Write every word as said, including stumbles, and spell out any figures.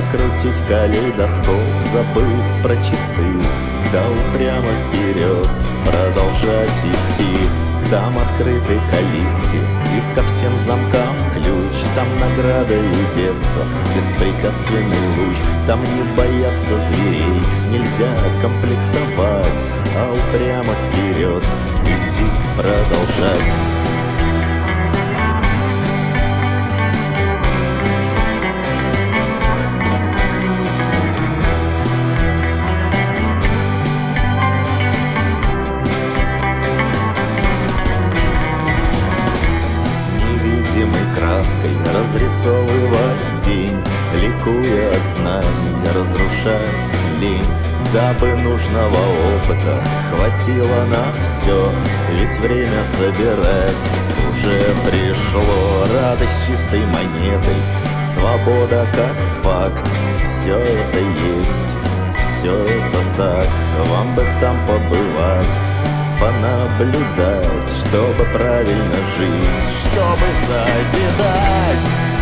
Покрутить калейдоскоп, забыв про часы, да упрямо вперед продолжать идти. Там открыты калитки, и ко всем замкам ключ. Там награда и детство, беспрекословный луч. Там не бояться зверей, нельзя комплексовать, а упрямо вперед идти, продолжать. Краской разрисовывать день, ликуя от знаний, разрушать лень. Дабы нужного опыта хватило на все, ведь время собирать уже пришло. Радость чистой монетой, свобода как факт, все это есть, все это так. Вам бы там побывать, понаблюдать, чтобы правильно жить, чтобы созидать.